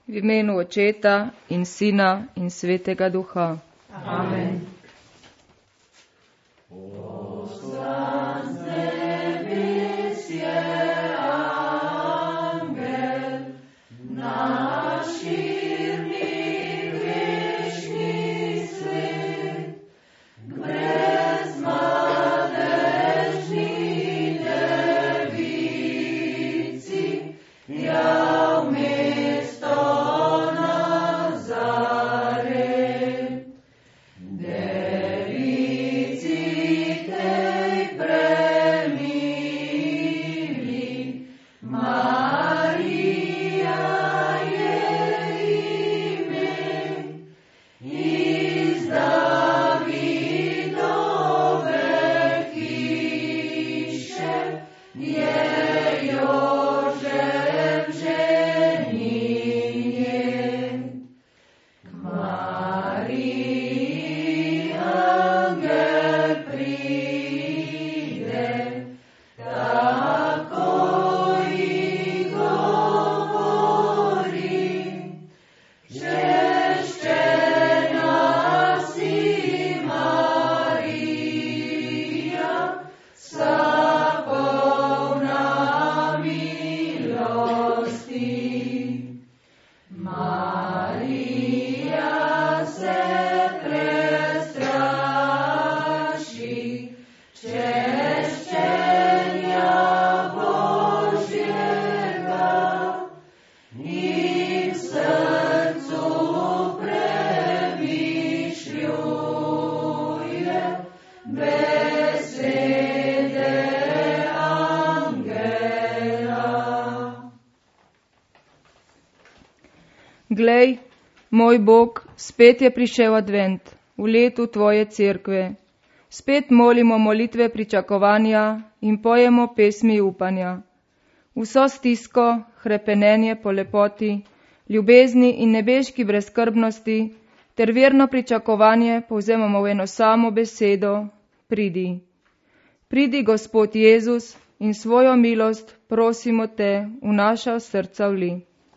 V imenu Očeta in Sina in Svetega Duha. Amen. Glej, moj Bog, spet je prišel advent, v letu tvoje cerkve. Spet molimo molitve pričakovanja in pojemo pesmi upanja. Vso stisko, hrepenenje po lepoti, ljubezni in nebeški brezskrbnosti ter verno pričakovanje povzemamo v eno samo besedo: pridi. Pridi, Gospod Jezus, in svojo milost prosimo te v naša srca vli.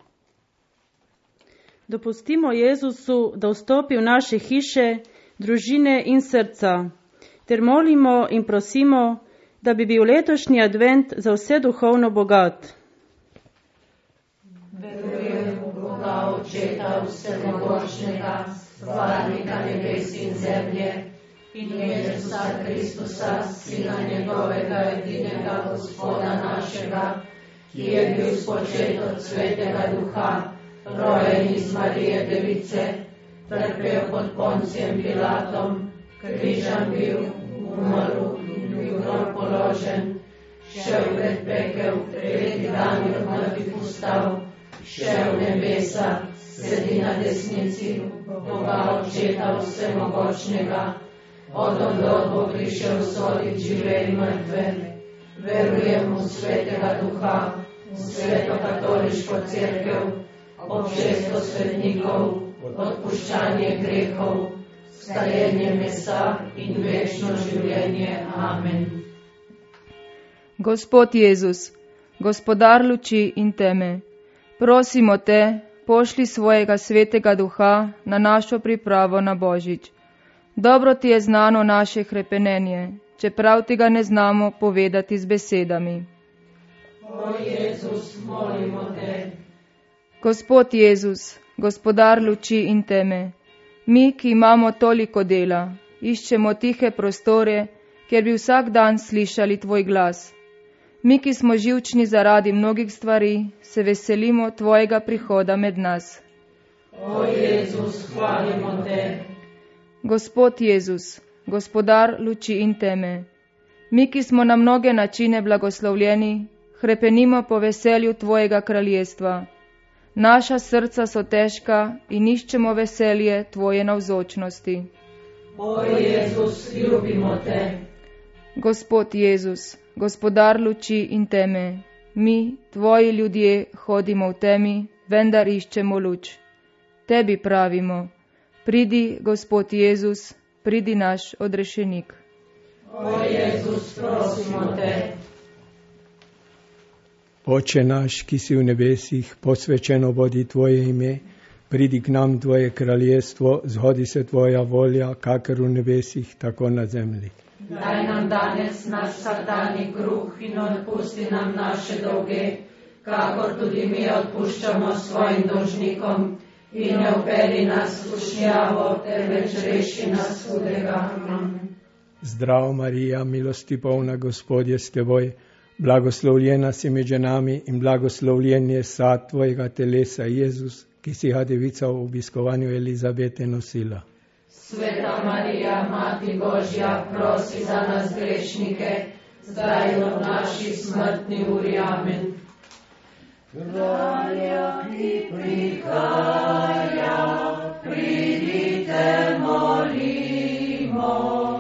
Dopustimo Jezusu, da vstopi v naše hiše, družine in srca, ter molimo in prosimo, da bi bil letošnji advent za vse duhovno bogat. Verujem v Boga Očeta vsemogočnega, stvarnika nebes in zemlje, in Jezusa Kristusa, Sina njegovega edinega Gospoda našega, ki je bil spočet od Svetega Duha, rojen iz Marije Device, trpel pod Poncijem Pilatom, križan bil, umrl in bil grob položen, šel pred pekel, tretji dan od mrtvih vstal, šel v nebesa, sedi na desnici Boga Očeta vsemogočnega, od bo prišel sodit žive in mrtve. Verujem v Svetega Duha, v Sveto katoliško cerkev, občestvo svetnikov, odpuščanje grehov, vstajenje mesa in večno življenje. Amen. Gospod Jezus, Gospodar luči in teme, prosimo te, pošli svojega Svetega Duha na našo pripravo na Božič. Dobro ti je znano naše hrepenenje, čeprav ti ga ne znamo povedati z besedami. O Jezus, molimo te. Gospod Jezus, Gospodar luči in teme, mi, ki imamo toliko dela, iščemo tihe prostore, kjer bi vsak dan slišali tvoj glas. Mi, ki smo živčni zaradi mnogih stvari, se veselimo tvojega prihoda med nas. O Jezus, hvalimo te. Gospod Jezus, Gospodar luči in teme, mi, ki smo na mnoge načine blagoslovljeni, hrepenimo po veselju tvojega kraljestva. Naša srca so težka in iščemo veselje tvoje navzočnosti. O Jezus, ljubimo te. Gospod Jezus, Gospodar luči in teme, mi, tvoji ljudje, hodimo v temi, vendar iščemo luč. Tebi pravimo, pridi, Gospod Jezus, pridi naš odrešenik. O Jezus, prosimo te. Oče naš, ki si v nebesih, posvečeno bodi tvoje ime, pridi k nam tvoje kraljestvo, zgodi se tvoja volja, kakor v nebesih, tako na zemlji. Daj nam danes naš vsakdanji kruh in odpusti nam naše dolge, kakor tudi mi odpuščamo svojim dolžnikom, in ne vpelji nas v skušnjavo, temveč reši nas hudega. Amen. Zdravo Marija, milosti polna, Gospod je s teboj, blagoslovljena si med ženami in blagoslovljen je sad tvojega telesa, Jezus, ki si ga devica v obiskovanju Elizabete nosila. Sveta Marija, Mati Božja, prosi za nas grešnike, zdaj in v naši smrtni uri. Amen. Kralja, ki prihaja, pridite, molimo.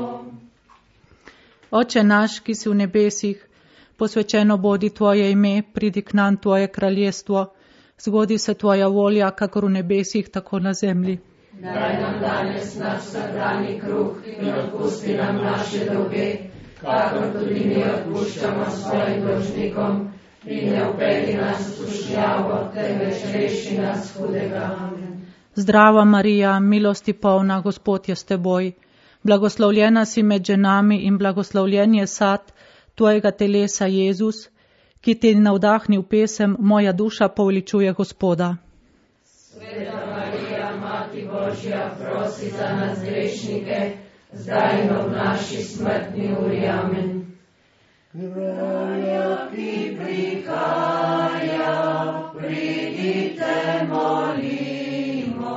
Oče naš, ki si v nebesih, posvečeno bodi tvoje ime, pridi k nam tvoje kraljestvo, zgodi se tvoja volja, kakor v nebesih, tako na zemlji. Daj nam danes naš vsakdanji kruh in odpusti nam naše dolge, kakor tudi mi odpuščamo svojim dolžnikom, in ne vpelji nas v skušnjavo, temveč reši nas hudega. Amen. Zdrava Marija, milosti polna, Gospod je s teboj, blagoslovljena si med ženami in blagoslovljen je sad tvojega telesa, Jezus, ki ti navdahnil pesem, moja duša poveličuje Gospoda. Sveta Marija, Mati Božja, prosi za nas grešnike, zdaj in v naši smrtni uri. Amen. Kralja, ki prihaja, pridite, molimo.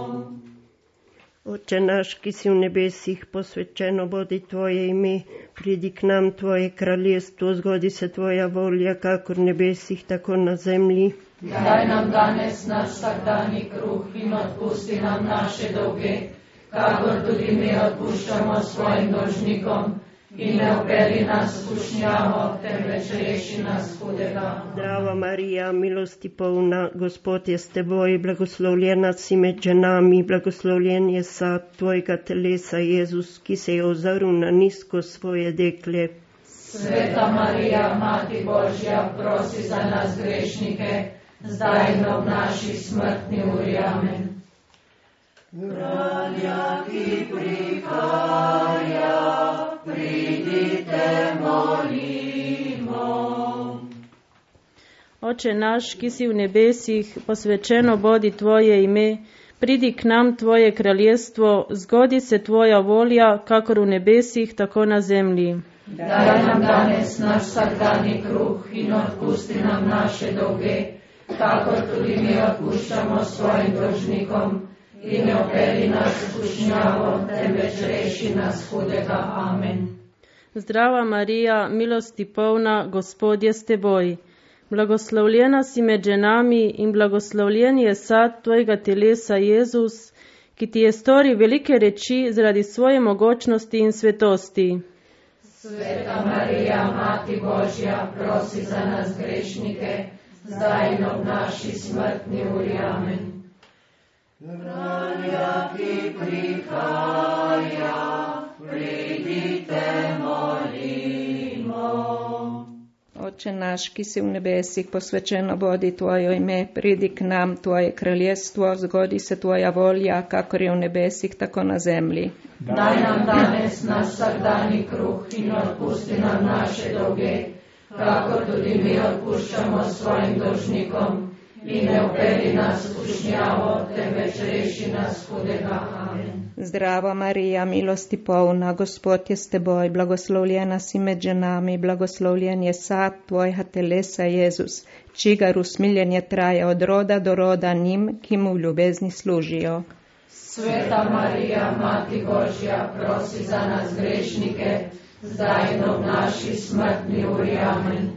Oče naš, ki si v nebesih, posvečeno bodi tvoje ime, pridi k nam tvoje kraljestvo, zgodi se tvoja volja, kakor v nebesih, tako na zemlji. Daj nam danes naš vsakdanji kruh in odpusti nam naše dolge, kakor tudi mi odpuščamo svojim dolžnikom, in ne vpelji nas v skušnjavo, temveč reši nas hudega. Zdrava Marija, milosti polna, Gospod je s teboj, blagoslovljena si med ženami, blagoslovljen je sad tvojega telesa, Jezus, ki se je ozrl na nizko svoje dekle. Sveta Marija, Mati Božja, prosi za nas grešnike, zdaj in v naši smrtni uri. Amen. Kralja, ki prihaja, pridite, molimo. Oče naš, ki si v nebesih, posvečeno bodi tvoje ime, pridi k nam tvoje kraljestvo, zgodi se tvoja volja, kakor v nebesih, tako na zemlji. Daj nam danes naš vsakdanji kruh in odpusti nam naše dolge, kakor tudi mi odpuščamo svojim dolžnikom, in ne vpelji nas v skušnjavo, temveč reši nas hudega. Amen. Zdrava Marija, milosti polna, Gospod je s teboj, blagoslovljena si med ženami in blagoslovljen je sad tvojega telesa, Jezus, ki ti je storil velike reči zaradi svoje mogočnosti in svetosti. Sveta Marija, Mati Božja, prosi za nas grešnike, zdaj in v naši smrtni uri. Amen. Kralja, ki prihaja, pridite, molimo. Oče naš, ki si v nebesih, posvečeno bodi tvoje ime, pridi k nam tvoje kraljestvo, zgodi se tvoja volja, kakor je v nebesih, tako na zemlji. Daj nam danes naš vsakdanji kruh in odpusti nam naše dolge, kakor tudi mi odpuščamo svojim dolžnikom, in ne vpelji nas v skušnjavo, temveč reši nas hudega. Amen. Zdrava Marija, milosti polna, Gospod je s teboj, blagoslovljena si med ženami, blagoslovljen je sad tvojega telesa, Jezus, čigar usmiljenje traje od roda do roda njim, ki mu v ljubezni služijo. Sveta Marija, Mati Božja, prosi za nas grešnike, zdaj in v naši smrtni uri. Amen.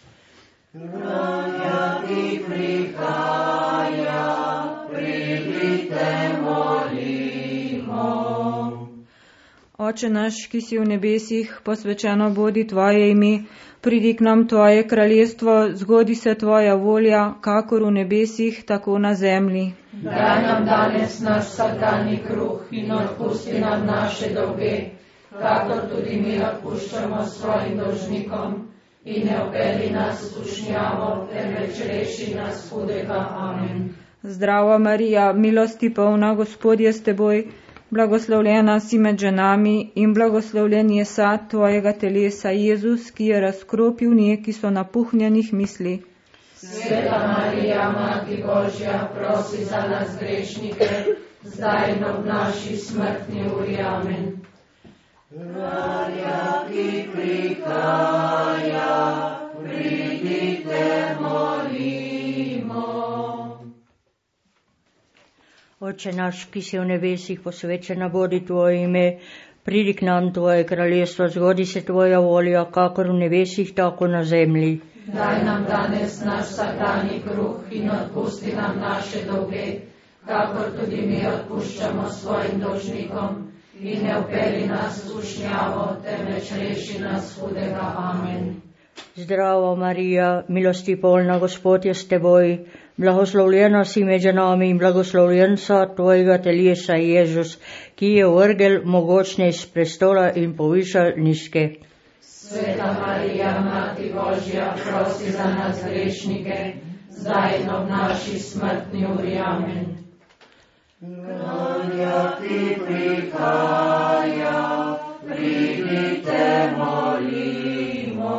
Kralja, ki prihaja, pridite, molimo. Oče naš, ki si v nebesih, posvečeno bodi tvoje ime, pridi k nam tvoje kraljestvo, zgodi se tvoja volja, kakor v nebesih, tako na zemlji. Daj nam danes naš vsakdanji kruh in odpusti nam naše dolge, kakor tudi mi odpuščamo svojim dolžnikom, in ne operi nas v skušnjavo, temveč reši nas hudega. Amen. Zdrava Marija, milosti polna, Gospod je s teboj, blagoslovljena si med ženami in blagoslovljen je sad tvojega telesa, Jezus, ki je razkropil nje, ki so napuhnjenih misli. Sveta Marija, Mati Božja, prosi za nas grešnike, zdaj in ob naši smrtni uri. Amen. Kralja, ki prihaja, pridite, molimo. Oče naš, ki si v nebesih, posvečena bodi tvoje ime, pridi k nam tvoje kraljestvo, zgodi se tvoja volja, kakor v nebesih, tako na zemlji. Daj nam danes naš vsakdanji kruh in odpusti nam naše dolge, kakor tudi mi odpuščamo svojim dolžnikom. In ne vpeli nas v skušnjavo, temveč reši nas hudega. Amen. Zdravo Marija, milosti polna, Gospod je s teboj, blagoslovljena si med ženami in blagoslovljen sad tvojega telesa, Jezus, ki je vrgel mogočne iz prestola in povišal nizke. Sveta Marija, Mati Božja, prosi za nas grešnike, zdaj in ob naši smrtni uri. Amen. Kralja, ki prihaja, pridite, molimo.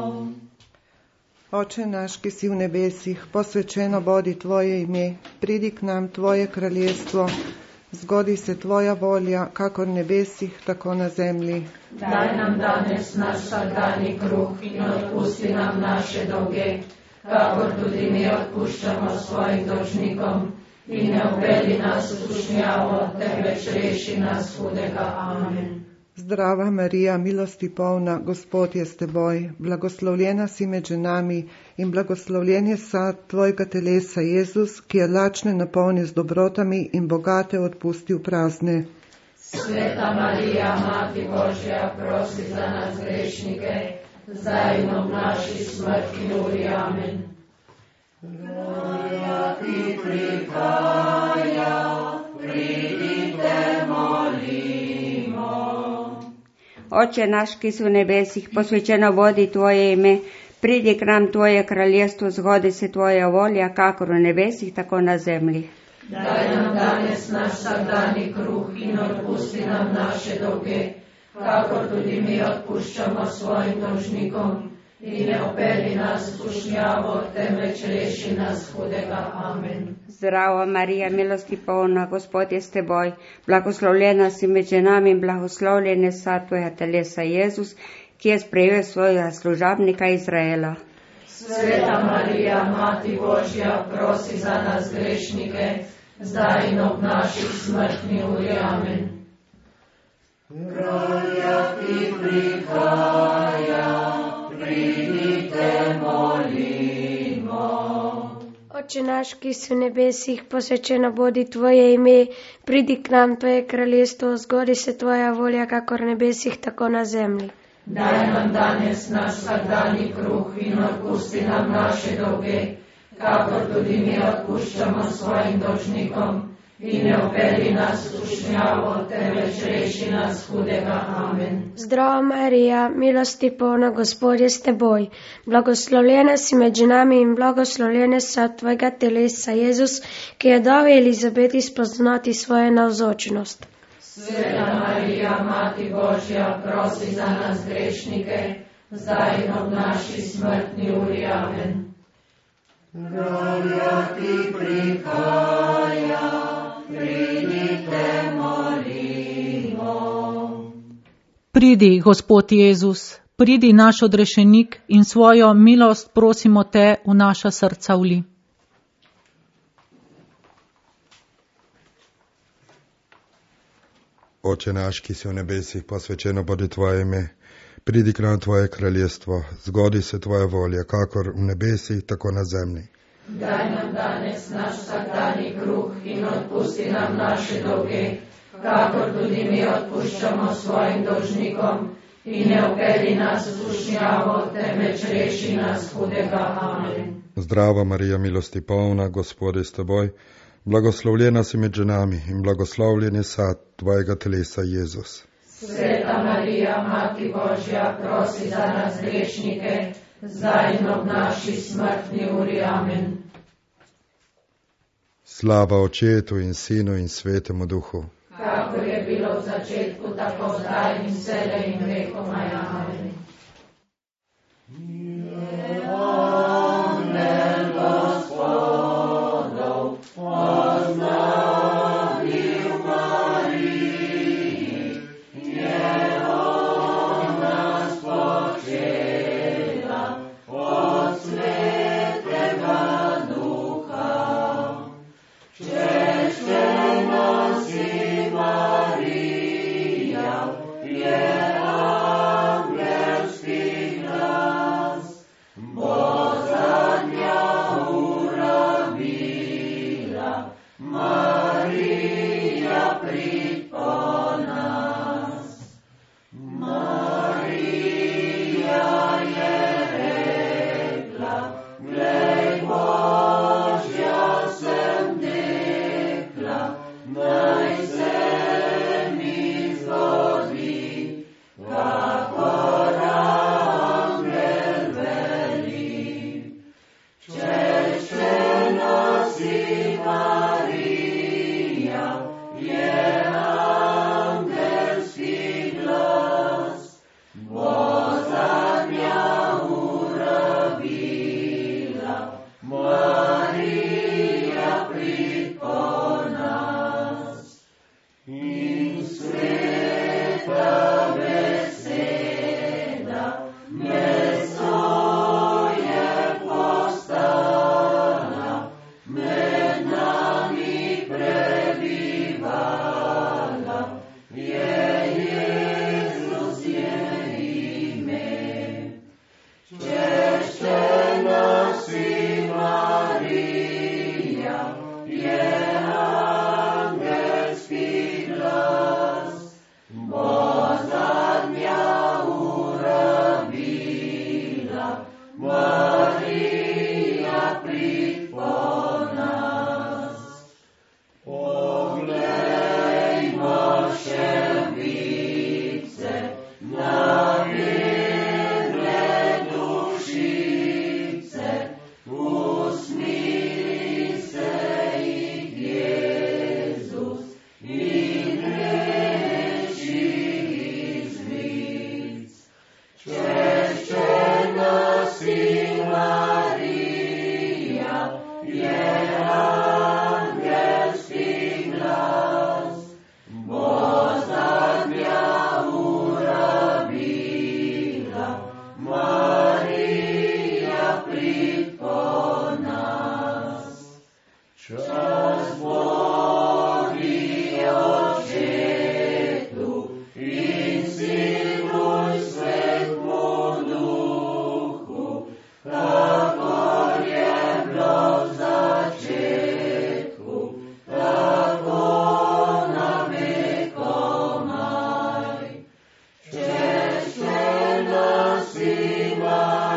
Oče naš, ki si v nebesih, posvečeno bodi tvoje ime, pridi k nam tvoje kraljestvo, zgodi se tvoja volja, kakor v nebesih, tako na zemlji. Daj nam danes naš vsakdanji kruh in odpusti nam naše dolge, kakor tudi mi odpuščamo svojim dolžnikom. In ne uvedi nas v skušnjavo, temveč reši nas hudega. Amen. Zdrava Marija, milosti polna, Gospod je s teboj, blagoslovljena si med ženami in blagoslovljen je sad tvojega telesa, Jezus, ki je lačne napolnil z dobrotami in bogate odpustil prazne. Sveta Marija, Mati Božja, prosi za nas grešnike, zdaj in ob naši smrtni uri. Amen. Kralja, ki prihaja, pridite, molimo. Oče naš, ki si v nebesih, posvečeno bodi tvoje ime, pridi k nam tvoje kraljestvo, zgodi se tvoja volja, kakor v nebesih, tako na zemlji. Daj nam danes naš vsakdanji kruh in odpusti nam naše dolge, kakor tudi mi odpuščamo svojim dolžnikom. In ne opeli nas v skušnjavo, temveč reši nas hudega. Amen. Zdrava Marija, milosti polna, Gospod je s teboj, blagoslovljena si med ženami in blagoslovljen je sad tvojega telesa, Jezus, ki je sprejel svojega služabnika Izraela. Sveta Marija, Mati Božja, prosi za nas grešnike, zdaj in ob naši smrtni uri. Amen. Kralja, ki prihaja, pridite, molimo. Oče naš, ki si v nebesih, posvečeno bodi tvoje ime, pridi k nam tvoje kraljestvo, zgodi se tvoja volja, kakor v nebesih, tako na zemlji. Daj nam danes naš vsakdanji kruh in odpusti nam naše dolge, kakor tudi mi odpuščamo svojim dolžnikom. In ne uvedi nas v skušnjavo, temveč reši nas hudega. Amen. Zdrava Marija, milosti polna, Gospod je s teboj, blagoslovljena si med ženami in blagoslovljen je sad tvojega telesa, Jezus, ki je dal Elizabeti spoznati svojo navzočnost. Sveta Marija, Mati Božja, prosi za nas grešnike, zdaj in ob naši smrtni uri. Amen. Kralja, ki prihaja, pridite, molimo. Pridi, Gospod Jezus, pridi naš odrešenik in svojo milost prosimo te v naša srca vli. Oče naš, ki si v nebesih, posvečeno bodi tvoje ime, pridi k nam tvoje kraljestvo, zgodi se tvoja volja, kakor v nebesih, tako na zemlji. Daj nam danes naš vsakdanji kruh in odpusti nam naše dolge, kakor tudi mi odpuščamo svojim dolžnikom. In ne uvedi nas v skušnjavo, temveč reši nas hudega. Amen. Zdrava Marija, milosti polna, Gospod je s teboj, blagoslovljena si med ženami in blagoslovljen je sad tvojega telesa, Jezus. Sveta Marija, Mati Božja, prosi za nas grešnike, zajedno v naši smrtni uri. Amen. Slava Očetu in Sinu in Svetemu Duhu. Kakor je bilo v začetku, tako zdaj in vselej in vekomaj. Amen. Sima